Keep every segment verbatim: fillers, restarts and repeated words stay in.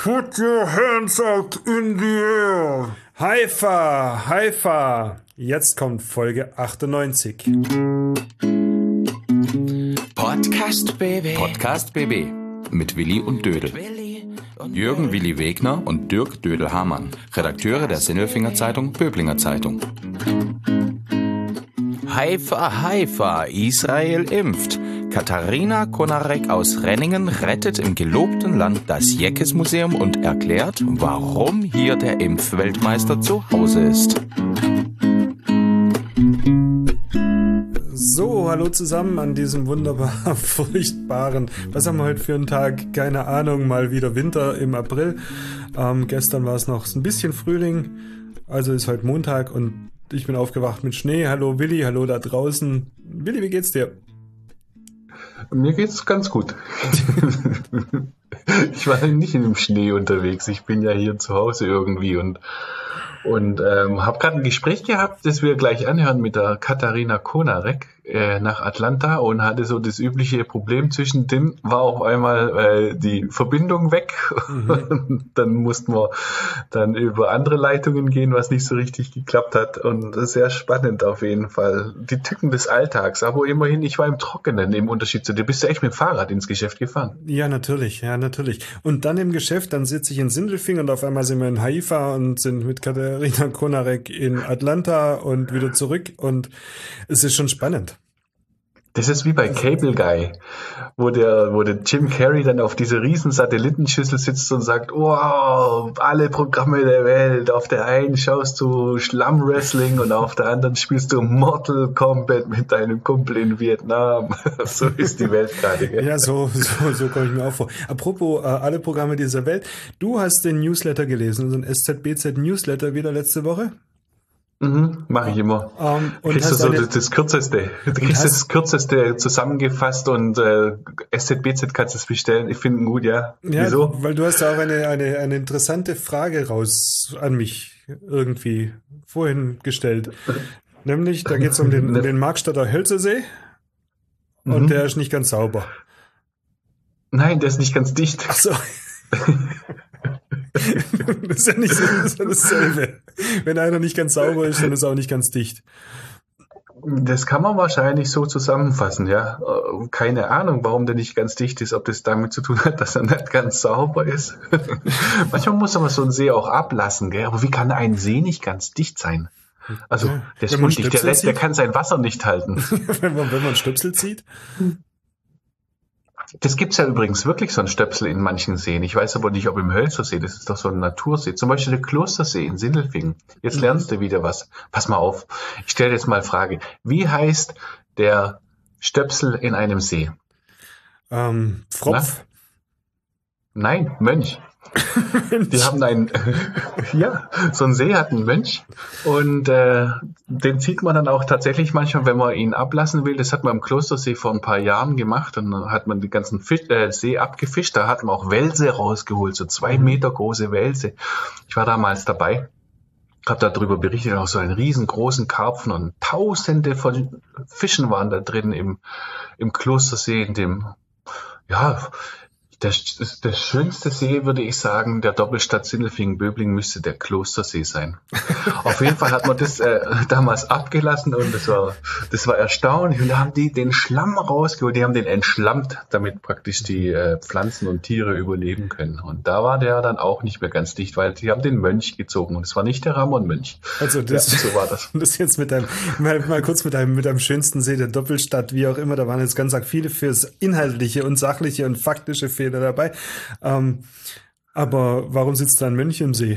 Put your hands up in the air. Haifa, Haifa. Jetzt kommt Folge achtundneunzig. Podcast B B. Podcast B B mit Willi und Dödel. Jürgen Willi Wegner und Dirk Dödel-Hamann, Redakteure der Sinnelfinger Zeitung Böblinger Zeitung. Haifa, Haifa, Israel impft. Katharina Konarek aus Renningen rettet im gelobten Land das Jeckes-Museum und erklärt, warum hier der Impfweltmeister zu Hause ist. So, hallo zusammen an diesem wunderbar furchtbaren, was haben wir heute für einen Tag? Keine Ahnung, mal wieder Winter im April. Ähm, gestern war es noch ein bisschen Frühling, also ist heute Montag und ich bin aufgewacht mit Schnee. Hallo Willi, hallo da draußen. Willi, wie geht's dir? Mir geht's ganz gut. Ich war nicht in dem Schnee unterwegs. Ich bin ja hier zu Hause irgendwie und und ähm, habe gerade ein Gespräch gehabt, das wir gleich anhören mit der Katharina Konarek äh, nach Atlanta und hatte so das übliche Problem. Zwischendrin war auf einmal äh, die Verbindung weg. Mhm. Dann mussten wir dann über andere Leitungen gehen, was nicht so richtig geklappt hat. Und sehr spannend auf jeden Fall. Die Tücken des Alltags. Aber immerhin, ich war im Trockenen im Unterschied zu dir. Bist du echt mit dem Fahrrad ins Geschäft gefahren? Ja, natürlich. Ja, natürlich. Und dann im Geschäft, dann sitze ich in Sindelfingen und auf einmal sind wir in Haifa und sind mit Katharina Konarek in Atlanta und wieder zurück. Und es ist schon spannend. Das ist wie bei Cable Guy, wo der, wo der Jim Carrey dann auf dieser riesen Satellitenschüssel sitzt und sagt, wow, alle Programme der Welt. Auf der einen schaust du Schlamm-Wrestling und auf der anderen spielst du Mortal Kombat mit deinem Kumpel in Vietnam. So ist die Welt gerade. Gell? Ja, so, so, so komme ich mir auch vor. Apropos äh, alle Programme dieser Welt. Du hast den Newsletter gelesen, so ein S Z B Z Newsletter wieder letzte Woche. Mhm, mache ich immer. Um, und kriegst du so eine, das, das Kürzeste. Du kriegst das Kürzeste zusammengefasst und äh, S Z B Z kannst du es bestellen. Ich finde ihn gut, ja. Ja, wieso? Weil du hast ja auch eine, eine, eine interessante Frage raus an mich irgendwie vorhin gestellt. Nämlich, da geht es um den, um den Markstadter Hölzersee und mhm. der ist nicht ganz sauber. Nein, der ist nicht ganz dicht. Ach so. Das ist ja nicht so, das ist ja dasselbe. Wenn einer nicht ganz sauber ist, dann ist er auch nicht ganz dicht. Das kann man wahrscheinlich so zusammenfassen, ja. Keine Ahnung, warum der nicht ganz dicht ist, ob das damit zu tun hat, dass er nicht ganz sauber ist. Manchmal muss man so einen See auch ablassen, gell? Aber wie kann ein See nicht ganz dicht sein? Also, der ist undicht, der, der kann sein Wasser nicht halten. wenn man, wenn man Stöpsel zieht? Das gibt's ja übrigens wirklich, so ein Stöpsel in manchen Seen. Ich weiß aber nicht, ob im Hölzersee, das ist doch so ein Natursee. Zum Beispiel der Klostersee in Sindelfingen. Jetzt lernst du wieder was. Pass mal auf, ich stelle jetzt mal Frage. Wie heißt der Stöpsel in einem See? Ähm, Pfropf? Na? Nein, Mönch. Die haben einen, ja, so ein See hat einen Mönch und äh, den zieht man dann auch tatsächlich manchmal, wenn man ihn ablassen will. Das hat man im Klostersee vor ein paar Jahren gemacht und dann hat man den ganzen Fisch, äh, See abgefischt. Da hat man auch Welse rausgeholt, so zwei Meter große Welse. Ich war damals dabei, habe darüber berichtet, auch so einen riesengroßen Karpfen und Tausende von Fischen waren da drin im, im Klostersee, in dem, ja, Der, der schönste See, würde ich sagen, der Doppelstadt Sindelfingen-Böblingen müsste der Klostersee sein. Auf jeden Fall hat man das äh, damals abgelassen und das war, das war erstaunlich. Und da haben die den Schlamm rausgeholt, die haben den entschlammt, damit praktisch die äh, Pflanzen und Tiere überleben können. Und da war der dann auch nicht mehr ganz dicht, weil die haben den Mönch gezogen und es war nicht der Ramon-Mönch. Also das, ja, so war das. Das jetzt mit deinem, mal, mal kurz mit deinem, mit deinem schönsten See der Doppelstadt, wie auch immer, da waren jetzt ganz viele fürs Inhaltliche und Sachliche und Faktische Fehler dabei. Ähm, aber warum sitzt da ein Mönch im See?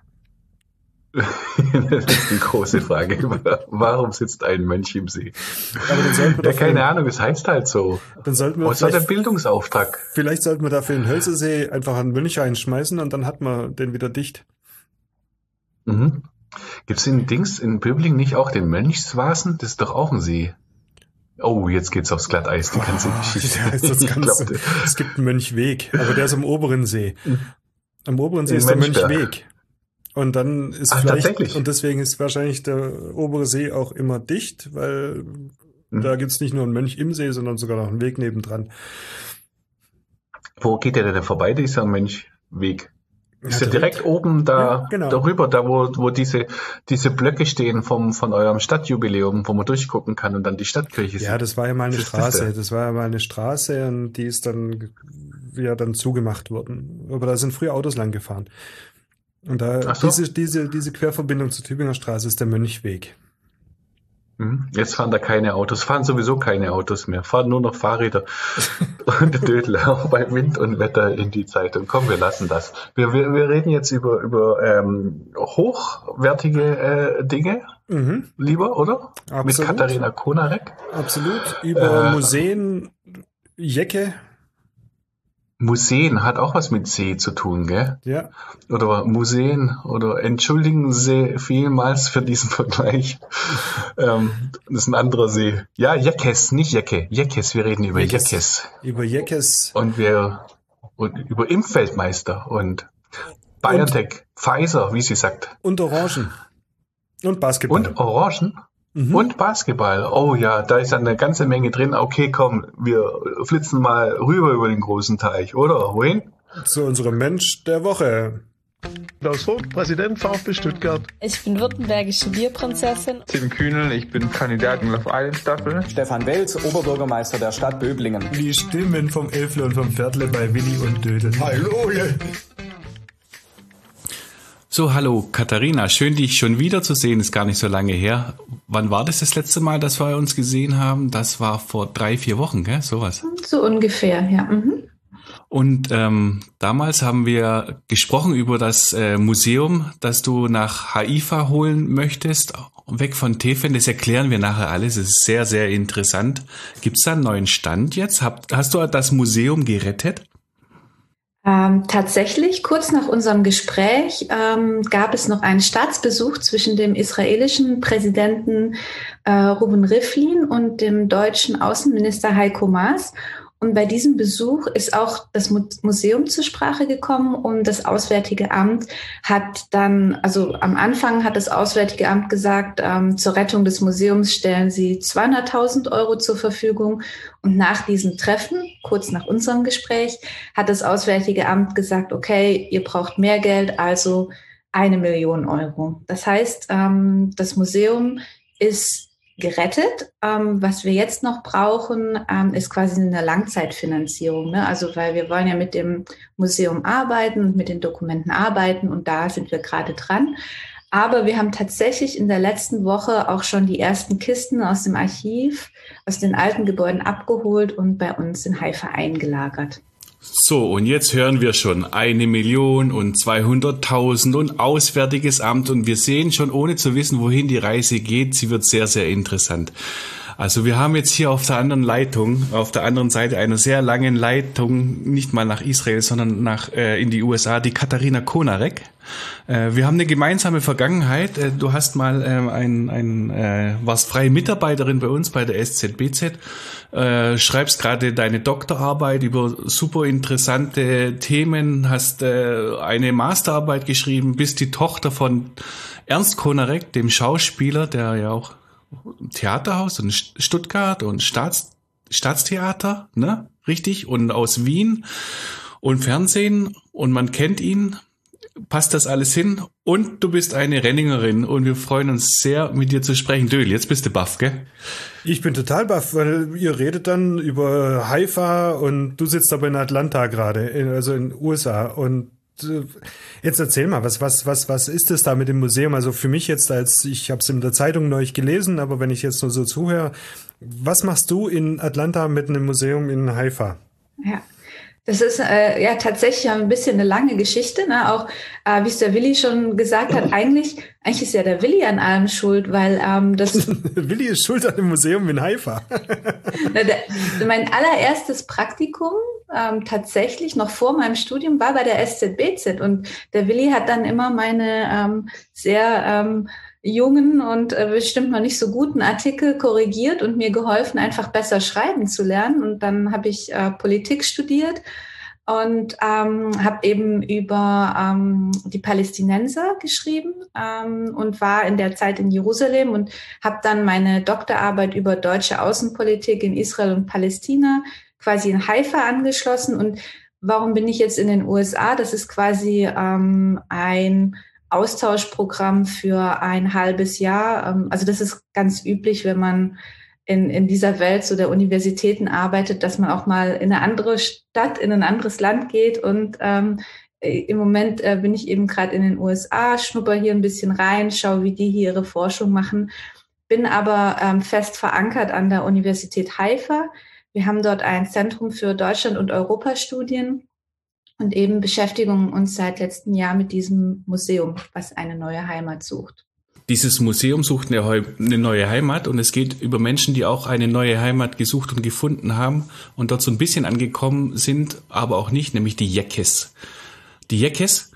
Das ist die große Frage. Warum sitzt ein Mönch im See? Aber dann sollten wir ja, keine einen, Ahnung, es heißt halt so. Dann sollten wir Was ist der Bildungsauftrag? Vielleicht sollten wir dafür in den Hölzersee einfach einen Mönch reinschmeißen und dann hat man den wieder dicht. Mhm. Gibt es in Dings, in Böblingen nicht auch den Mönchswasen? Das ist doch auch ein See. Oh, jetzt geht's aufs Glatteis, die ganze oh, Geschichte. Das Ganze. Glaub, es gibt einen Mönchweg, aber der ist am oberen See. Am oberen See ist der Mönchweg. Und dann ist Ach, vielleicht, und deswegen ist wahrscheinlich der obere See auch immer dicht, weil hm. da gibt's nicht nur einen Mönch im See, sondern sogar noch einen Weg nebendran. Wo geht der denn vorbei, dieser Mönchweg? Ist ja direkt oben da ja, genau. darüber, da wo, wo diese, diese Blöcke stehen vom, von eurem Stadtjubiläum, wo man durchgucken kann und dann die Stadtkirche sieht. Ja, das war ja mal eine das Straße. Das, das war ja mal eine Straße und die ist dann ja dann zugemacht worden. Aber da sind früher Autos lang gefahren. Und da so. diese, diese, diese Querverbindung zur Tübinger Straße ist der Mönchweg. Jetzt fahren da keine Autos, fahren sowieso keine Autos mehr, fahren nur noch Fahrräder und Dödel, auch bei Wind und Wetter in die Zeitung. Komm, wir lassen das. Wir, wir, wir reden jetzt über, über ähm, hochwertige äh, Dinge, mhm. lieber, oder? Absolut. Mit Katharina Konarek. Absolut. Über äh, Museen, Jecke. Museen hat auch was mit See zu tun, gell? Ja. Oder Museen, oder entschuldigen Sie vielmals für diesen Vergleich. ähm, das ist ein anderer See. Ja, Jeckes, nicht Jecke. Jeckes, wir reden über Jeckes. Jeckes. Über Jeckes. Und wir, und über Impfweltmeister und BioNTech, und, Pfizer, wie sie sagt. Und Orangen. Und Basketball. Und Orangen. Mhm. Und Basketball. Oh ja, da ist eine ganze Menge drin. Okay, komm, wir flitzen mal rüber über den großen Teich, oder? Wohin? Zu unserem Mensch der Woche. Klaus Vogt, Präsident VfB Stuttgart. Ich bin württembergische Bierprinzessin. Tim Kühnel, ich bin Kandidat in Love Island Staffel. Stefan Welz, Oberbürgermeister der Stadt Böblingen. Die Stimmen vom Elfle und vom Viertle bei Willi und Dödel. Hallo! So, hallo Katharina, schön dich schon wieder zu sehen, ist gar nicht so lange her. Wann war das das letzte Mal, dass wir uns gesehen haben? Das war vor drei, vier Wochen, gell? Sowas. So ungefähr, ja. Mhm. Und ähm, damals haben wir gesprochen über das äh, Museum, das du nach Haifa holen möchtest, weg von Tefen. Das erklären wir nachher alles, das ist sehr, sehr interessant. Gibt es da einen neuen Stand jetzt? Hab, hast du das Museum gerettet? Ähm, tatsächlich, kurz nach unserem Gespräch ähm, gab es noch einen Staatsbesuch zwischen dem israelischen Präsidenten äh, Reuven Rivlin und dem deutschen Außenminister Heiko Maas. Und bei diesem Besuch ist auch das Museum zur Sprache gekommen und das Auswärtige Amt hat dann, also am Anfang hat das Auswärtige Amt gesagt, ähm, zur Rettung des Museums stellen sie zweihunderttausend Euro zur Verfügung. Und nach diesem Treffen, kurz nach unserem Gespräch, hat das Auswärtige Amt gesagt, okay, ihr braucht mehr Geld, also eine Million Euro. Das heißt, ähm, das Museum ist gerettet. Ähm, was wir jetzt noch brauchen, ähm, ist quasi eine Langzeitfinanzierung. Ne? Also weil wir wollen ja mit dem Museum arbeiten und mit den Dokumenten arbeiten und da sind wir gerade dran. Aber wir haben tatsächlich in der letzten Woche auch schon die ersten Kisten aus dem Archiv, aus den alten Gebäuden abgeholt und bei uns in Haifa eingelagert. So, und jetzt hören wir schon eine Million und zweihunderttausend und Auswärtiges Amt und wir sehen schon, ohne zu wissen, wohin die Reise geht, sie wird sehr, sehr interessant. Also wir haben jetzt hier auf der anderen Leitung, auf der anderen Seite einer sehr langen Leitung, nicht mal nach Israel, sondern nach äh, in die U S A, die Katharina Konarek. Äh, wir haben eine gemeinsame Vergangenheit. Äh, du hast mal äh, ein, ein äh, warst freie Mitarbeiterin bei uns bei der S Z B Z, äh, schreibst gerade deine Doktorarbeit über super interessante Themen, hast äh, eine Masterarbeit geschrieben, bist die Tochter von Ernst Konarek, dem Schauspieler, der ja auch Theaterhaus und Stuttgart und Staats, Staatstheater, ne? Richtig? Und aus Wien und Fernsehen und man kennt ihn. Passt das alles hin? Und du bist eine Renningerin und wir freuen uns sehr, mit dir zu sprechen. Dödel, jetzt bist du baff, gell? Ich bin total baff, weil ihr redet dann über Haifa und du sitzt aber in Atlanta gerade, also in den U S A und jetzt erzähl mal, was, was, was, was ist es da mit dem Museum? Also für mich jetzt als, ich habe es in der Zeitung neulich gelesen, aber wenn ich jetzt nur so zuhöre, was machst du in Atlanta mit einem Museum in Haifa? Ja. Das ist äh, ja tatsächlich ein bisschen eine lange Geschichte, ne? Auch äh, wie es der Willi schon gesagt hat, eigentlich, eigentlich ist ja der Willi an allem schuld, weil ähm, das Willi ist schuld an dem Museum in Haifa. Na, der, mein allererstes Praktikum ähm, tatsächlich noch vor meinem Studium war bei der S Z B Z und der Willi hat dann immer meine ähm, sehr ähm, jungen und äh, bestimmt noch nicht so guten Artikel korrigiert und mir geholfen, einfach besser schreiben zu lernen. Und dann habe ich äh, Politik studiert und ähm, habe eben über ähm, die Palästinenser geschrieben ähm, und war in der Zeit in Jerusalem und habe dann meine Doktorarbeit über deutsche Außenpolitik in Israel und Palästina quasi in Haifa angeschlossen. Und warum bin ich jetzt in den U S A? Das ist quasi ähm, ein Austauschprogramm für ein halbes Jahr. Ähm, also das ist ganz üblich, wenn man in, in dieser Welt so der Universitäten arbeitet, dass man auch mal in eine andere Stadt, in ein anderes Land geht. Und ähm, im Moment äh, bin ich eben gerade in den U S A, schnupper hier ein bisschen rein, schaue, wie die hier ihre Forschung machen, bin aber ähm, fest verankert an der Universität Haifa. Wir haben dort ein Zentrum für Deutschland- und Europastudien und eben beschäftigen uns seit letztem Jahr mit diesem Museum, was eine neue Heimat sucht. Dieses Museum sucht eine, Heu- eine neue Heimat und es geht über Menschen, die auch eine neue Heimat gesucht und gefunden haben und dort so ein bisschen angekommen sind, aber auch nicht, nämlich die Yekes. Die Yekes?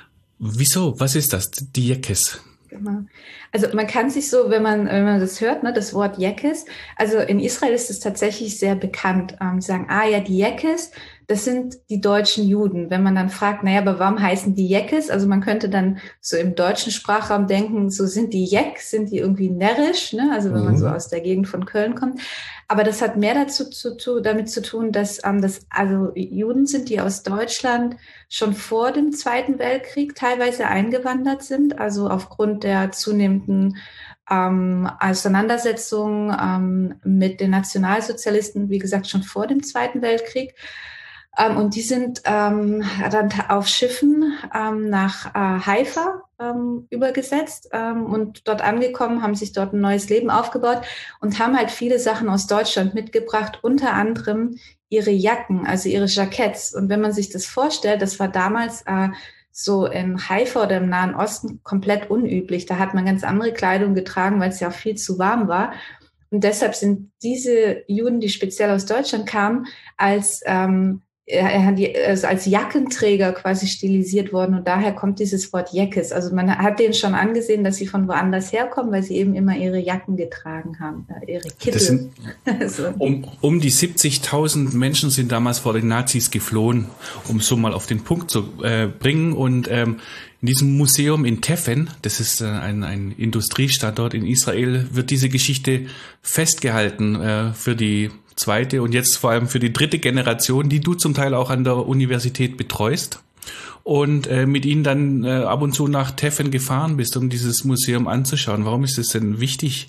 Wieso? Was ist das? Die Yekes? Genau. Also man kann sich so, wenn man wenn man das hört, ne, das Wort Yekes, also in Israel ist es tatsächlich sehr bekannt. Ähm, die sagen, ah ja, die Yekes, das sind die deutschen Juden. Wenn man dann fragt, naja, aber warum heißen die Yekes? Also man könnte dann so im deutschen Sprachraum denken, so sind die Jek, sind die irgendwie närrisch, ne? Also wenn mhm. man so aus der Gegend von Köln kommt. Aber das hat mehr dazu zu tun, damit zu tun, dass ähm, das also Juden sind, die aus Deutschland schon vor dem Zweiten Weltkrieg teilweise eingewandert sind, also aufgrund der zunehmenden ähm, Auseinandersetzung ähm, mit den Nationalsozialisten, wie gesagt, schon vor dem Zweiten Weltkrieg. Ähm, und die sind ähm, dann auf Schiffen ähm, nach äh, Haifa ähm, übergesetzt ähm, und dort angekommen, haben sich dort ein neues Leben aufgebaut und haben halt viele Sachen aus Deutschland mitgebracht, unter anderem ihre Jacken, also ihre Jacketts. Und wenn man sich das vorstellt, das war damals äh, so in Haifa oder im Nahen Osten komplett unüblich. Da hat man ganz andere Kleidung getragen, weil es ja auch viel zu warm war. Und deshalb sind diese Juden, die speziell aus Deutschland kamen, als ähm, er hat die, also als Jackenträger quasi stilisiert worden und daher kommt dieses Wort Yekes. Also man hat denen schon angesehen, dass sie von woanders herkommen, weil sie eben immer ihre Jacken getragen haben, ihre Kittel. Das sind, so. um, um die siebzigtausend Menschen sind damals vor den Nazis geflohen, um es so mal auf den Punkt zu äh, bringen. Und ähm, in diesem Museum in Tefen, das ist äh, ein, ein Industriestandort in Israel, wird diese Geschichte festgehalten äh, für die zweite und jetzt vor allem für die dritte Generation, die du zum Teil auch an der Universität betreust und äh, mit ihnen dann äh, ab und zu nach Tefen gefahren bist, um dieses Museum anzuschauen. Warum ist es denn wichtig,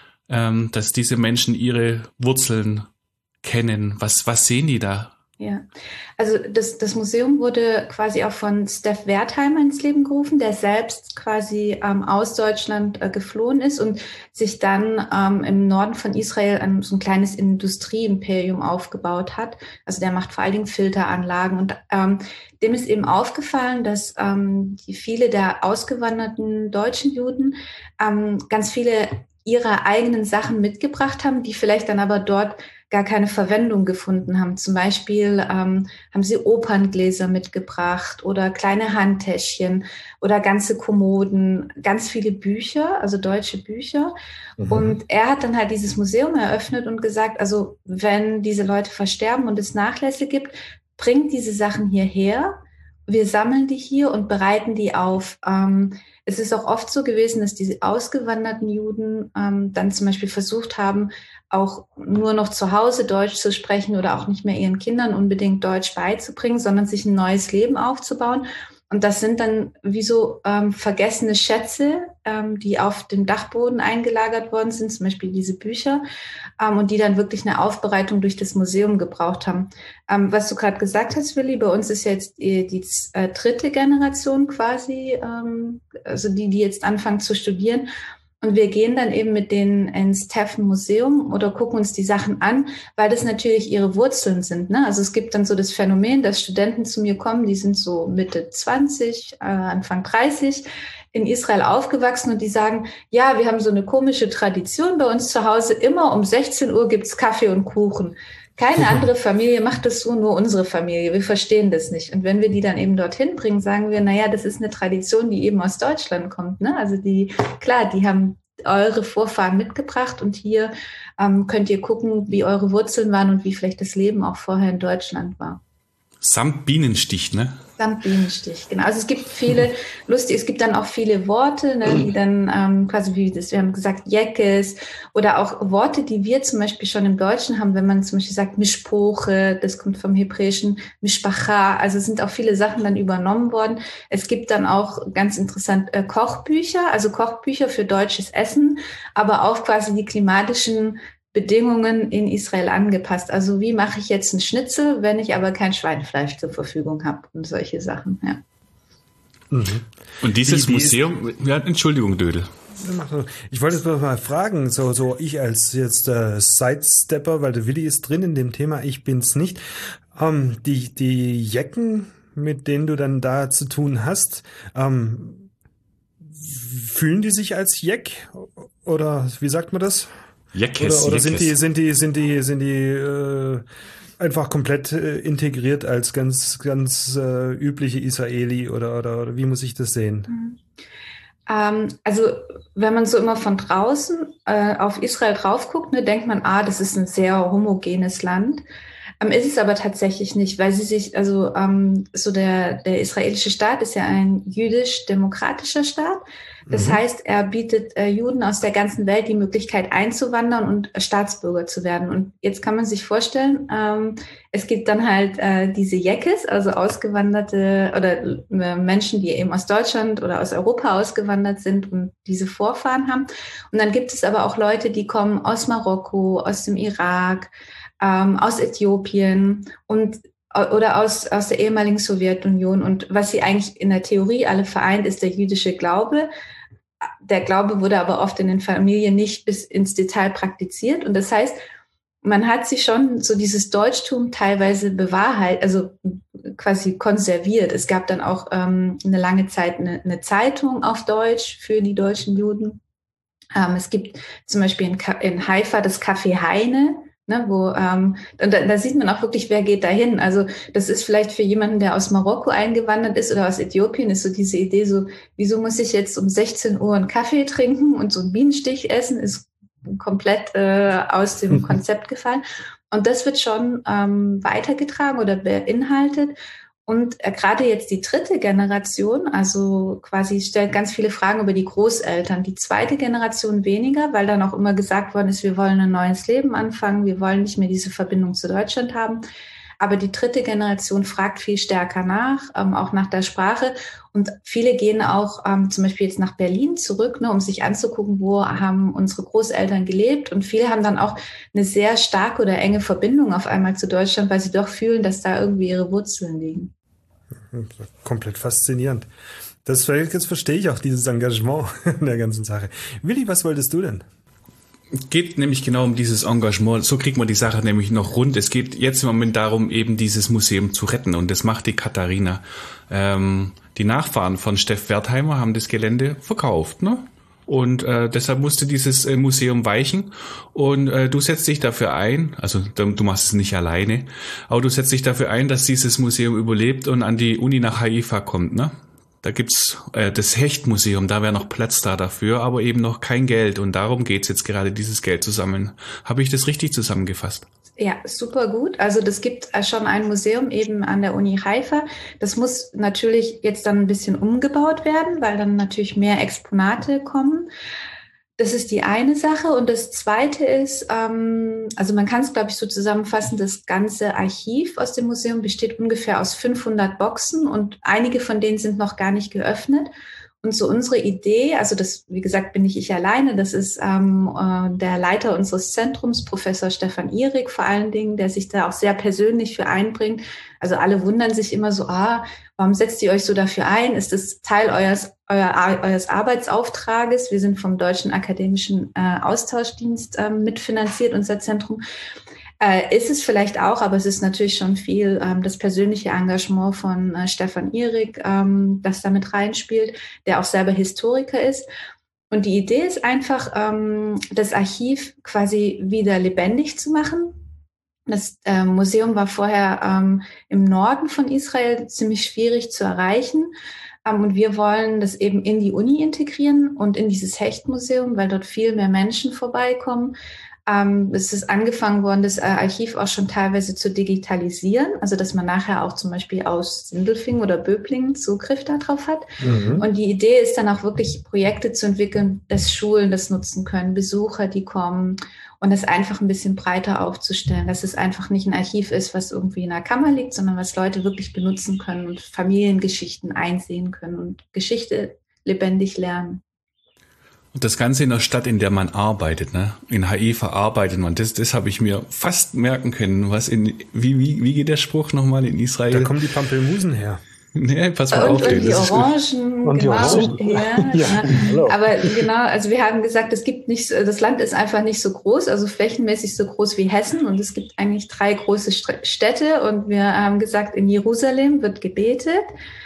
ähm, dass diese Menschen ihre Wurzeln kennen? Was, was sehen die da? Ja, also das, das Museum wurde quasi auch von Steph Wertheimer ins Leben gerufen, der selbst quasi ähm, aus Deutschland äh, geflohen ist und sich dann ähm, im Norden von Israel ein, so ein kleines Industrieimperium aufgebaut hat. Also der macht vor allen Dingen Filteranlagen und ähm, dem ist eben aufgefallen, dass ähm, die viele der ausgewanderten deutschen Juden ähm, ganz viele ihrer eigenen Sachen mitgebracht haben, die vielleicht dann aber dort gar keine Verwendung gefunden haben. Zum Beispiel ähm, haben sie Operngläser mitgebracht oder kleine Handtäschchen oder ganze Kommoden, ganz viele Bücher, also deutsche Bücher. Mhm. Und er hat dann halt dieses Museum eröffnet und gesagt, also wenn diese Leute versterben und es Nachlässe gibt, bringt diese Sachen hierher. Wir sammeln die hier und bereiten die auf. Ähm, es ist auch oft so gewesen, dass diese ausgewanderten Juden ähm, dann zum Beispiel versucht haben, auch nur noch zu Hause Deutsch zu sprechen oder auch nicht mehr ihren Kindern unbedingt Deutsch beizubringen, sondern sich ein neues Leben aufzubauen. Und das sind dann wie so ähm, vergessene Schätze, ähm, die auf dem Dachboden eingelagert worden sind, zum Beispiel diese Bücher, ähm, und die dann wirklich eine Aufbereitung durch das Museum gebraucht haben. Ähm, was du gerade gesagt hast, Willi, bei uns ist ja jetzt die, die äh, dritte Generation quasi, ähm, also die, die jetzt anfangen zu studieren. Und wir gehen dann eben mit denen ins Tefen Museum oder gucken uns die Sachen an, weil das natürlich ihre Wurzeln sind. Ne? Also es gibt dann so das Phänomen, dass Studenten zu mir kommen, die sind so Mitte zwanzig, äh, Anfang dreißig, in Israel aufgewachsen und die sagen, ja, wir haben so eine komische Tradition bei uns zu Hause, immer um sechzehn Uhr gibt's Kaffee und Kuchen. Keine andere Familie macht das so, nur unsere Familie. Wir verstehen das nicht. Und wenn wir die dann eben dorthin bringen, sagen wir, naja, das ist eine Tradition, die eben aus Deutschland kommt. Ne? Also die, klar, die haben eure Vorfahren mitgebracht und hier ähm, könnt ihr gucken, wie eure Wurzeln waren und wie vielleicht das Leben auch vorher in Deutschland war. Samt Bienenstich, ne? Samt Bienenstich, genau. Also es gibt viele lustige, es gibt dann auch viele Worte, ne, die dann ähm, quasi wie das, wir haben gesagt, Jekes oder auch Worte, die wir zum Beispiel schon im Deutschen haben, wenn man zum Beispiel sagt Mishpoche, das kommt vom Hebräischen, Mishpacha, also sind auch viele Sachen dann übernommen worden. Es gibt dann auch ganz interessant äh, Kochbücher, also Kochbücher für deutsches Essen, aber auch quasi die klimatischen Bedingungen in Israel angepasst. Also wie mache ich jetzt einen Schnitzel, wenn ich aber kein Schweinefleisch zur Verfügung habe und solche Sachen, ja. Mhm. Und dieses wie, wie Museum, ja, Entschuldigung, Dödel. Ich wollte jetzt mal fragen, so, so ich als jetzt äh, Sidestepper, weil der Willi ist drin in dem Thema, ich bin's nicht. Ähm, die, die Jecken, mit denen du dann da zu tun hast, ähm, fühlen die sich als Jeck? Oder wie sagt man das? Jeckes, oder oder Jeckes. sind die sind die sind die sind die äh, einfach komplett äh, integriert als ganz ganz äh, übliche Israeli oder, oder oder wie muss ich das sehen? Mhm. Ähm, also wenn man so immer von draußen äh, auf Israel drauf guckt, ne, denkt man, ah, das ist ein sehr homogenes Land. Ähm, ist es aber tatsächlich nicht, weil sie sich, also ähm, so der der israelische Staat ist ja ein jüdisch-demokratischer Staat. Das mhm. heißt, er bietet äh, Juden aus der ganzen Welt die Möglichkeit einzuwandern und äh, Staatsbürger zu werden. Und jetzt kann man sich vorstellen, ähm, es gibt dann halt äh, diese Jekes, also ausgewanderte oder äh, Menschen, die eben aus Deutschland oder aus Europa ausgewandert sind und diese Vorfahren haben. Und dann gibt es aber auch Leute, die kommen aus Marokko, aus dem Irak, ähm, aus Äthiopien und oder aus, aus der ehemaligen Sowjetunion. Und was sie eigentlich in der Theorie alle vereint, ist der jüdische Glaube. Der Glaube wurde aber oft in den Familien nicht bis ins Detail praktiziert. Und das heißt, man hat sich schon so dieses Deutschtum teilweise bewahrheitet, also quasi konserviert. Es gab dann auch ähm, eine lange Zeit eine, eine Zeitung auf Deutsch für die deutschen Juden. Ähm, es gibt zum Beispiel in, in Haifa das Café Heine. Ne, wo ähm, und da, da sieht man auch wirklich, wer geht da hin. Also das ist vielleicht für jemanden, der aus Marokko eingewandert ist oder aus Äthiopien, ist so diese Idee so, wieso muss ich jetzt um sechzehn Uhr einen Kaffee trinken und so einen Bienenstich essen, ist komplett äh, aus dem Konzept gefallen. Und das wird schon ähm, weitergetragen oder beinhaltet. Und äh, gerade jetzt die dritte Generation, also quasi stellt ganz viele Fragen über die Großeltern. Die zweite Generation weniger, weil dann auch immer gesagt worden ist, wir wollen ein neues Leben anfangen, wir wollen nicht mehr diese Verbindung zu Deutschland haben. Aber die dritte Generation fragt viel stärker nach, ähm, auch nach der Sprache. Und viele gehen auch ähm, zum Beispiel jetzt nach Berlin zurück, ne, um sich anzugucken, wo haben unsere Großeltern gelebt. Und viele haben dann auch eine sehr starke oder enge Verbindung auf einmal zu Deutschland, weil sie doch fühlen, dass da irgendwie ihre Wurzeln liegen. Komplett faszinierend. Das jetzt verstehe ich auch dieses Engagement in der ganzen Sache. Willi, was wolltest du denn? Geht nämlich genau um dieses Engagement. So kriegt man die Sache nämlich noch rund. Es geht jetzt im Moment darum, eben dieses Museum zu retten. Und das macht die Katharina. Ähm, die Nachfahren von Steff Wertheimer haben das Gelände verkauft, ne? Und äh, deshalb musste dieses äh, Museum weichen. Und äh, du setzt dich dafür ein, also du, du machst es nicht alleine, aber du setzt dich dafür ein, dass dieses Museum überlebt und an die Uni nach Haifa kommt, ne? Da gibt's äh, das Hechtmuseum, da wäre noch Platz da dafür, aber eben noch kein Geld. Und darum geht's jetzt gerade, dieses Geld zu sammeln. Habe ich das richtig zusammengefasst? Ja, super gut. Also das gibt schon ein Museum eben an der Uni Haifa. Das muss natürlich jetzt dann ein bisschen umgebaut werden, weil dann natürlich mehr Exponate kommen. Das ist die eine Sache. Und das zweite ist, ähm, also man kann es, glaube ich, so zusammenfassen, das ganze Archiv aus dem Museum besteht ungefähr aus fünfhundert Boxen und einige von denen sind noch gar nicht geöffnet. Und so unsere Idee, also das, wie gesagt, bin nicht ich alleine, das ist ähm, äh, der Leiter unseres Zentrums, Professor Stefan Ihrig vor allen Dingen, der sich da auch sehr persönlich für einbringt. Also alle wundern sich immer so, ah, warum setzt ihr euch so dafür ein? Ist das Teil eures, euer, eures Arbeitsauftrages? Wir sind vom Deutschen Akademischen äh, Austauschdienst äh, mitfinanziert, unser Zentrum. Äh, ist es vielleicht auch, aber es ist natürlich schon viel ähm, das persönliche Engagement von äh, Stefan Ihrig, ähm, das da mit reinspielt, der auch selber Historiker ist. Und die Idee ist einfach, ähm, das Archiv quasi wieder lebendig zu machen. Das äh, Museum war vorher ähm, im Norden von Israel ziemlich schwierig zu erreichen. Ähm, und wir wollen das eben in die Uni integrieren und in dieses Hechtmuseum, weil dort viel mehr Menschen vorbeikommen. Ähm, es ist angefangen worden, das äh, Archiv auch schon teilweise zu digitalisieren, also dass man nachher auch zum Beispiel aus Sindelfingen oder Böblingen Zugriff darauf hat. Mhm. Und die Idee ist dann auch wirklich Projekte zu entwickeln, dass Schulen das nutzen können, Besucher, die kommen, und das einfach ein bisschen breiter aufzustellen, dass es einfach nicht ein Archiv ist, was irgendwie in einer Kammer liegt, sondern was Leute wirklich benutzen können und Familiengeschichten einsehen können und Geschichte lebendig lernen. Und das Ganze in der Stadt, in der man arbeitet, ne? In Haifa arbeitet man. Das, das habe ich mir fast merken können. Was in, wie, wie, wie geht der Spruch nochmal in Israel? Da kommen die Pampelmusen her. Nee, pass mal und, auf. Und die Orangen, und die Orangen. Ja, ja. Ja. Aber genau, also wir haben gesagt, es gibt nicht, das Land ist einfach nicht so groß, also flächenmäßig so groß wie Hessen, und es gibt eigentlich drei große Städte, und wir haben gesagt, in Jerusalem wird gebetet,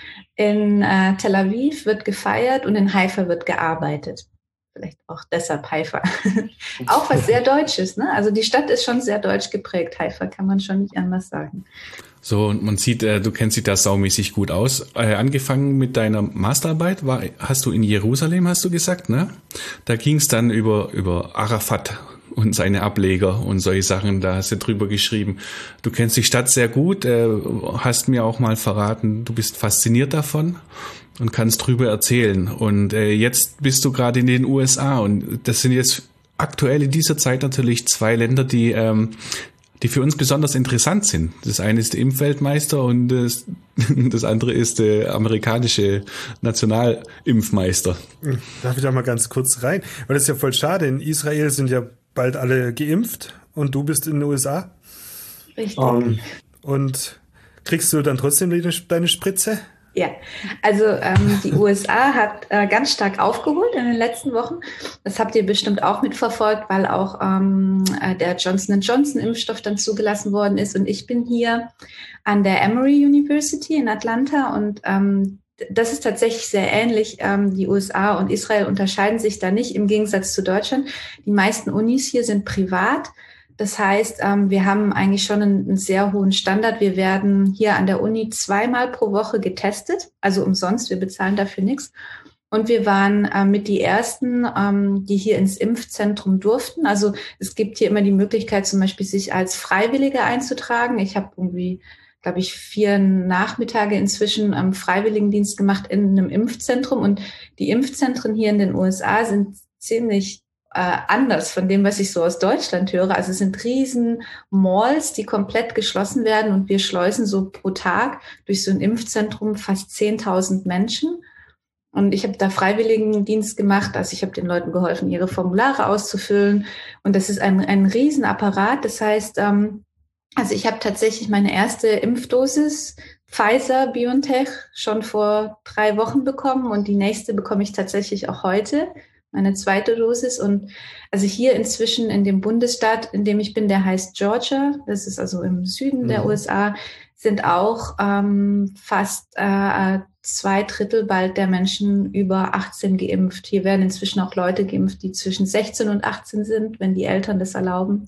in äh, Tel Aviv wird gefeiert und in Haifa wird gearbeitet. Vielleicht auch deshalb Haifa. Auch was sehr Deutsches, ne? Also die Stadt ist schon sehr deutsch geprägt. Haifa kann man schon nicht anders sagen. So, und man sieht, äh, du kennst dich da saumäßig gut aus. Äh, angefangen mit deiner Masterarbeit war, hast du in Jerusalem, hast du gesagt, ne? Da ging es dann über, über Arafat und seine Ableger und solche Sachen, da hast du drüber geschrieben. Du kennst die Stadt sehr gut, äh, hast mir auch mal verraten, du bist fasziniert davon und kannst drüber erzählen. Und äh, jetzt bist du gerade in den U S A, und das sind jetzt aktuell in dieser Zeit natürlich zwei Länder, die ähm, die für uns besonders interessant sind. Das eine ist der Impfweltmeister und das, das andere ist der amerikanische Nationalimpfmeister. Darf ich da mal ganz kurz rein? Weil das ist ja voll schade. In Israel sind ja bald alle geimpft und du bist in den U S A. Richtig. Um, und kriegst du dann trotzdem deine Spritze? Ja, also ähm, die U S A hat äh, ganz stark aufgeholt in den letzten Wochen. Das habt ihr bestimmt auch mitverfolgt, weil auch ähm, der Johnson and Johnson Impfstoff dann zugelassen worden ist. Und ich bin hier an der Emory University in Atlanta, und ähm, das ist tatsächlich sehr ähnlich. Ähm, die U S A und Israel unterscheiden sich da nicht, im Gegensatz zu Deutschland. Die meisten Unis hier sind privat. Das heißt, wir haben eigentlich schon einen sehr hohen Standard. Wir werden hier an der Uni zweimal pro Woche getestet, also umsonst. Wir bezahlen dafür nichts. Und wir waren mit die Ersten, die hier ins Impfzentrum durften. Also es gibt hier immer die Möglichkeit, zum Beispiel sich als Freiwillige einzutragen. Ich habe irgendwie, glaube ich, vier Nachmittage inzwischen am Freiwilligendienst gemacht in einem Impfzentrum. Und die Impfzentren hier in den U S A sind ziemlich Äh, anders von dem, was ich so aus Deutschland höre. Also es sind riesen Malls, die komplett geschlossen werden, und wir schleusen so pro Tag durch so ein Impfzentrum fast zehntausend Menschen. Und ich habe da Freiwilligendienst gemacht, also ich habe den Leuten geholfen, ihre Formulare auszufüllen, und das ist ein, ein Riesenapparat. Das heißt, ähm, also ich habe tatsächlich meine erste Impfdosis Pfizer-BioNTech schon vor drei Wochen bekommen, und die nächste bekomme ich tatsächlich auch heute, meine zweite Dosis. Und also hier inzwischen in dem Bundesstaat, in dem ich bin, der heißt Georgia, das ist also im Süden mhm. der U S A, sind auch ähm, fast äh, zwei Drittel bald der Menschen über achtzehn geimpft. Hier werden inzwischen auch Leute geimpft, die zwischen sechzehn und achtzehn sind, wenn die Eltern das erlauben.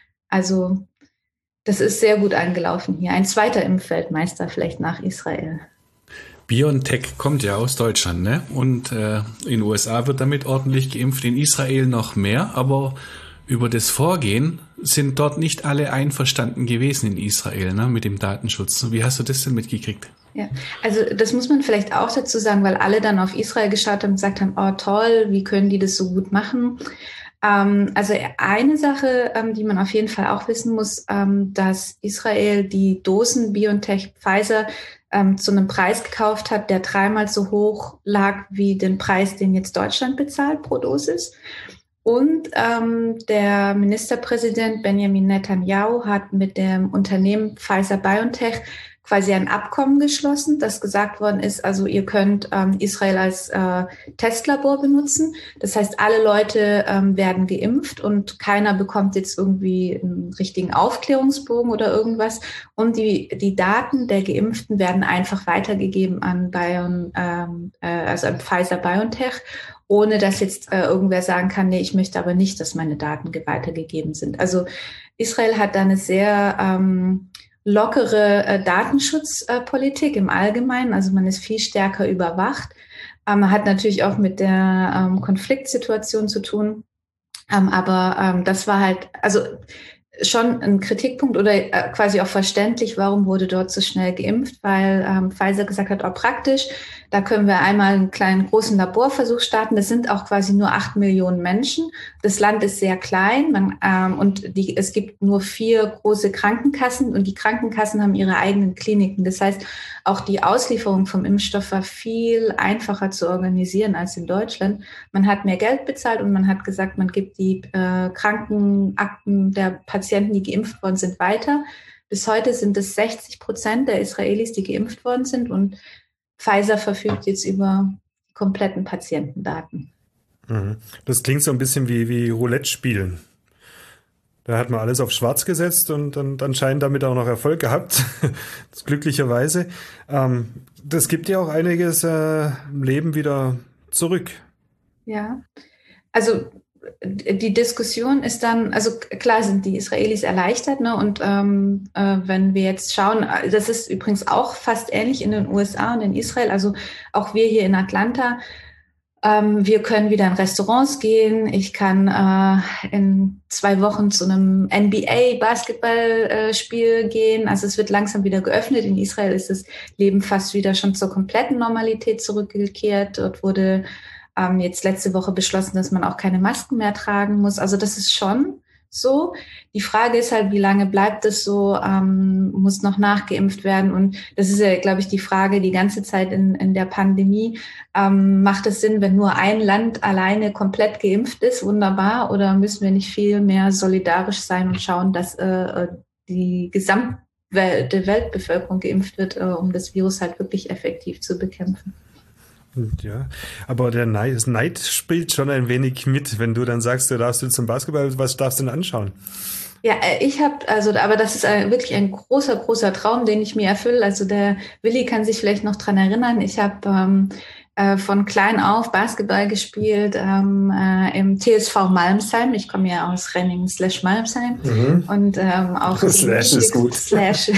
Also das ist sehr gut angelaufen hier. Ein zweiter Impfweltmeister vielleicht nach Israel. BioNTech kommt ja aus Deutschland, ne? Und äh, in den U S A wird damit ordentlich geimpft, in Israel noch mehr, aber über das Vorgehen sind dort nicht alle einverstanden gewesen in Israel, ne, mit dem Datenschutz. Wie hast du das denn mitgekriegt? Ja, also das muss man vielleicht auch dazu sagen, weil alle dann auf Israel geschaut haben und gesagt haben, oh toll, wie können die das so gut machen? Ähm, also eine Sache, ähm, die man auf jeden Fall auch wissen muss, ähm, dass Israel die Dosen BioNTech Pfizer ähm, zu einem Preis gekauft hat, der dreimal so hoch lag wie den Preis, den jetzt Deutschland bezahlt pro Dosis. Und ähm, der Ministerpräsident Benjamin Netanyahu hat mit dem Unternehmen Pfizer-BioNTech quasi ein Abkommen geschlossen, das gesagt worden ist, also ihr könnt ähm, Israel als äh, Testlabor benutzen. Das heißt, alle Leute ähm, werden geimpft und keiner bekommt jetzt irgendwie einen richtigen Aufklärungsbogen oder irgendwas. Und die die Daten der Geimpften werden einfach weitergegeben an Bion, ähm, äh, also an Pfizer-BioNTech, ohne dass jetzt äh, irgendwer sagen kann, nee, ich möchte aber nicht, dass meine Daten weitergegeben sind. Also Israel hat da eine sehr ähm, lockere äh, Datenschutzpolitik äh, im Allgemeinen. Also man ist viel stärker überwacht. Ähm, man hat natürlich auch mit der ähm, Konfliktsituation zu tun. Ähm, aber ähm, das war halt, also schon ein Kritikpunkt oder äh, quasi auch verständlich, warum wurde dort so schnell geimpft, weil ähm, Pfizer gesagt hat, oh praktisch, da können wir einmal einen kleinen großen Laborversuch starten. Das sind auch quasi nur acht Millionen Menschen. Das Land ist sehr klein man, ähm, und die, es gibt nur vier große Krankenkassen und die Krankenkassen haben ihre eigenen Kliniken. Das heißt, auch die Auslieferung vom Impfstoff war viel einfacher zu organisieren als in Deutschland. Man hat mehr Geld bezahlt und man hat gesagt, man gibt die äh, Krankenakten der Patienten, die geimpft worden sind, weiter. Bis heute sind es sechzig Prozent der Israelis, die geimpft worden sind und Pfizer verfügt jetzt über die kompletten Patientendaten. Das klingt so ein bisschen wie, wie Roulette spielen. Da hat man alles auf schwarz gesetzt und dann anscheinend damit auch noch Erfolg gehabt. Das glücklicherweise. Ähm, das gibt ja auch einiges äh, im Leben wieder zurück. Ja, also die Diskussion ist dann, also klar sind die Israelis erleichtert, ne? Und ähm, äh, wenn wir jetzt schauen, das ist übrigens auch fast ähnlich in den U S A und in Israel, also auch wir hier in Atlanta, ähm, wir können wieder in Restaurants gehen, ich kann äh, in zwei Wochen zu einem N B A-Basketballspiel äh, gehen, also es wird langsam wieder geöffnet. In Israel ist das Leben fast wieder schon zur kompletten Normalität zurückgekehrt. Dort wurde Ähm, jetzt letzte Woche beschlossen, dass man auch keine Masken mehr tragen muss. Also das ist schon so. Die Frage ist halt, wie lange bleibt es so, ähm, muss noch nachgeimpft werden. Und das ist ja, glaube ich, die Frage die ganze Zeit in, in der Pandemie. Ähm, macht es Sinn, wenn nur ein Land alleine komplett geimpft ist? Wunderbar. Oder müssen wir nicht viel mehr solidarisch sein und schauen, dass äh, die gesamte Weltbevölkerung geimpft wird, äh, um das Virus halt wirklich effektiv zu bekämpfen? Ja, aber der Neid, das Neid spielt schon ein wenig mit, wenn du dann sagst, du darfst du zum Basketball, was darfst du denn anschauen? Ja, ich habe, also, aber das ist ein, wirklich ein großer, großer Traum, den ich mir erfülle. Also der Willi kann sich vielleicht noch dran erinnern. Ich habe ähm, äh, von klein auf Basketball gespielt ähm, äh, im T S V Malmsheim. Ich komme ja aus Renningen slash Malmsheim mhm. und ähm, auch slash ist gut. Slash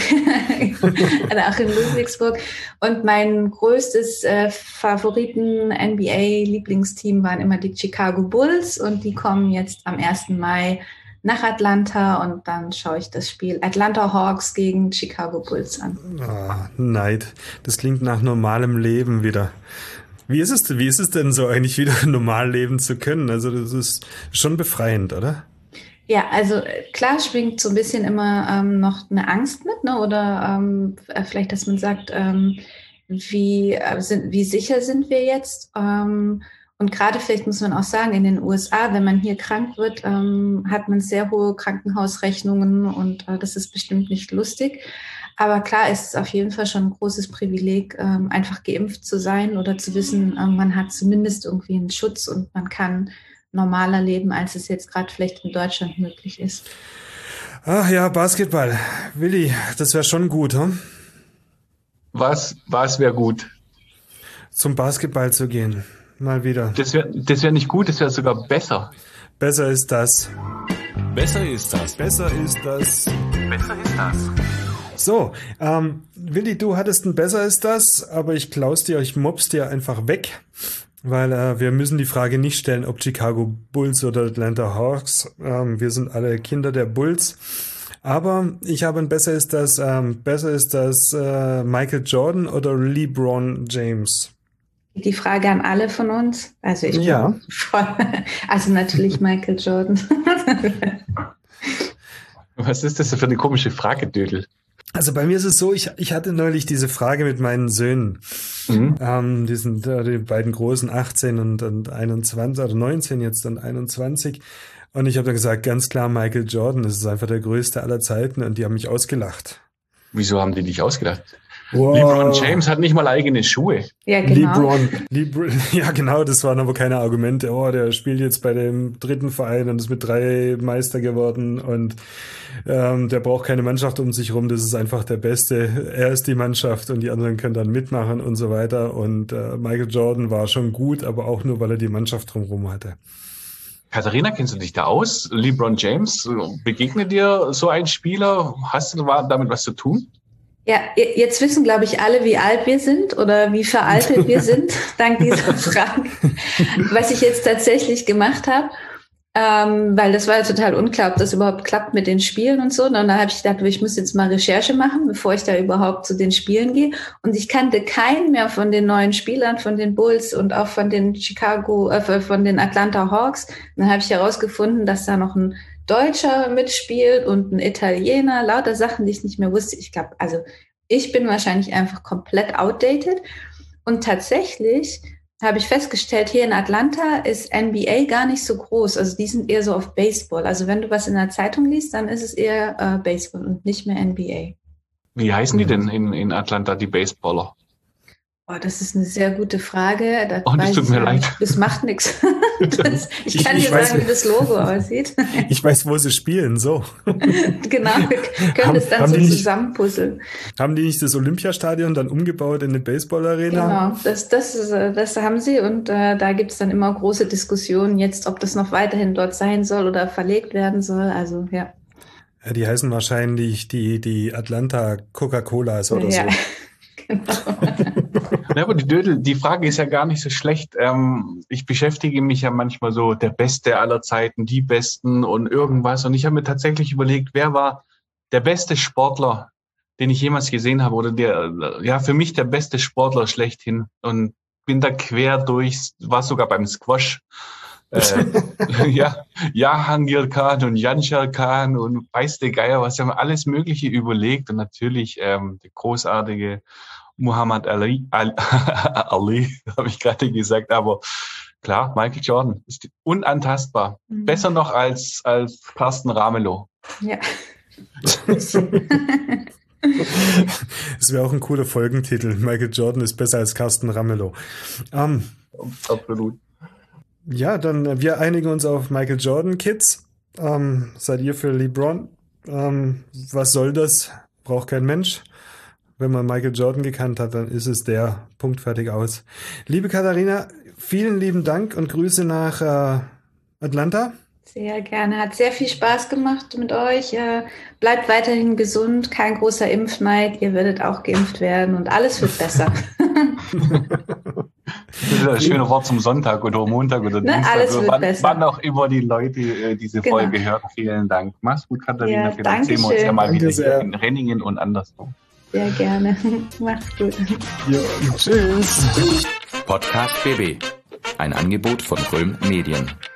auch in Ludwigsburg. Und mein größtes äh, Favoriten-N B A-Lieblingsteam waren immer die Chicago Bulls und die kommen jetzt am ersten Mai nach Atlanta und dann schaue ich das Spiel Atlanta Hawks gegen Chicago Bulls an. Ah, Neid. Das klingt nach normalem Leben wieder. Wie ist es, wie ist es denn so eigentlich wieder normal leben zu können? Also das ist schon befreiend, oder? Ja, also klar schwingt so ein bisschen immer ähm, noch eine Angst mit, ne? Oder ähm, vielleicht, dass man sagt, ähm, wie, äh, sind, wie sicher sind wir jetzt? Ähm, Und gerade vielleicht muss man auch sagen, in den U S A, wenn man hier krank wird, ähm, hat man sehr hohe Krankenhausrechnungen und äh, das ist bestimmt nicht lustig. Aber klar ist es auf jeden Fall schon ein großes Privileg, ähm, einfach geimpft zu sein oder zu wissen, ähm, man hat zumindest irgendwie einen Schutz und man kann normaler leben, als es jetzt gerade vielleicht in Deutschland möglich ist. Ach ja, Basketball. Willi, das wäre schon gut, hm? Was, was wäre gut? Zum Basketball zu gehen. Mal wieder. Das wäre das wär nicht gut, das wäre sogar besser. Besser ist das. Besser ist das. Besser ist das. Besser ist das. So, ähm, Willi, du hattest ein Besser ist das, aber ich klaus dir, ich mobs dir einfach weg, weil äh, wir müssen die Frage nicht stellen, ob Chicago Bulls oder Atlanta Hawks. Ähm, wir sind alle Kinder der Bulls. Aber ich habe ein Besser ist das, ähm, besser ist das äh, Michael Jordan oder LeBron James? Die Frage an alle von uns. Also ich ja. bin voll, also natürlich Michael Jordan. Was ist das für eine komische Frage, Dödel? Also bei mir ist es so, ich, ich hatte neulich diese Frage mit meinen Söhnen. Mhm. Ähm, die sind äh, die beiden großen achtzehn und, und einundzwanzig oder neunzehn jetzt und einundzwanzig. Und ich habe dann gesagt, ganz klar Michael Jordan, das ist einfach der größte aller Zeiten und die haben mich ausgelacht. Wieso haben die dich ausgelacht? Wow. LeBron James hat nicht mal eigene Schuhe. Ja, genau. LeBron, LeBron, ja, genau, das waren aber keine Argumente. Oh, der spielt jetzt bei dem dritten Verein und ist mit drei Meister geworden und ähm, der braucht keine Mannschaft um sich rum. Das ist einfach der Beste. Er ist die Mannschaft und die anderen können dann mitmachen und so weiter. Und äh, Michael Jordan war schon gut, aber auch nur, weil er die Mannschaft drumherum hatte. Katharina, kennst du dich da aus? LeBron James, begegnet dir so ein Spieler? Hast du damit was zu tun? Ja, jetzt wissen, glaube ich, alle, wie alt wir sind oder wie veraltet wir sind, dank dieser Frage. Was ich jetzt tatsächlich gemacht habe, Ähm, weil das war ja total unklar, ob das überhaupt klappt mit den Spielen und so. Und dann habe ich gedacht, ich muss jetzt mal Recherche machen, bevor ich da überhaupt zu den Spielen gehe. Und ich kannte keinen mehr von den neuen Spielern, von den Bulls und auch von den Chicago, äh, von den Atlanta Hawks. Und dann habe ich herausgefunden, dass da noch ein Deutscher mitspielt und ein Italiener, lauter Sachen, die ich nicht mehr wusste. Ich glaube, also ich bin wahrscheinlich einfach komplett outdated. Und tatsächlich habe ich festgestellt, hier in Atlanta ist N B A gar nicht so groß. Also die sind eher so auf Baseball. Also wenn du was in der Zeitung liest, dann ist es eher äh, Baseball und nicht mehr N B A. Wie heißen die denn in, in Atlanta, die Baseballer? Oh, das ist eine sehr gute Frage. Das oh, das tut mir leid. Nicht. Das macht nichts. Das, ich kann ich, dir ich sagen, weiß, wie das Logo aussieht. Ich weiß, wo sie spielen, so. Genau, wir können haben, das dann so zusammenpuzzeln. Haben die nicht das Olympiastadion dann umgebaut in eine Baseball-Arena? Genau, das, das, ist, das haben sie und äh, da gibt es dann immer große Diskussionen jetzt, ob das noch weiterhin dort sein soll oder verlegt werden soll. Also, ja. Ja, die heißen wahrscheinlich die, die Atlanta Coca-Colas oder ja. so. Genau. Ja, aber die Dödel, die Frage ist ja gar nicht so schlecht. Ähm, ich beschäftige mich ja manchmal so, der Beste aller Zeiten, die Besten und irgendwas. Und ich habe mir tatsächlich überlegt, wer war der beste Sportler, den ich jemals gesehen habe oder der, ja, für mich der beste Sportler schlechthin. Und bin da quer durch, war sogar beim Squash. äh, ja, Jahangir Khan und Janshar Khan und weiß der Geier, was haben alles Mögliche überlegt und natürlich ähm, der großartige Muhammad Ali, Ali, Ali habe ich gerade gesagt, aber klar, Michael Jordan ist unantastbar. Mhm. Besser noch als, als Carsten Ramelow. Ja. Das wäre auch ein cooler Folgentitel. Michael Jordan ist besser als Carsten Ramelow. Um, Absolut. Ja, dann wir einigen uns auf Michael Jordan, Kids. Ähm, seid ihr für LeBron? Ähm, was soll das? Braucht kein Mensch. Wenn man Michael Jordan gekannt hat, dann ist es der. Punkt, fertig, aus. Liebe Katharina, vielen lieben Dank und Grüße nach äh, Atlanta. Sehr gerne. Hat sehr viel Spaß gemacht mit euch. Äh, bleibt weiterhin gesund. Kein großer Impfneid. Ihr werdet auch geimpft werden und alles wird besser. Das ist ein schönes Wort zum Sonntag oder Montag oder ne, Dienstag. Alles also, wird wann, besser. wann auch immer die Leute äh, diese genau. Folge hören. Vielen Dank. Mach's gut, Katharina. Ja, Vielleicht sehen wir uns ja mal danke wieder sehr. hier in Renningen und anderswo. Sehr gerne. Macht's gut. Ja, tschüss. Podcast B B. Ein Angebot von Röhm Medien.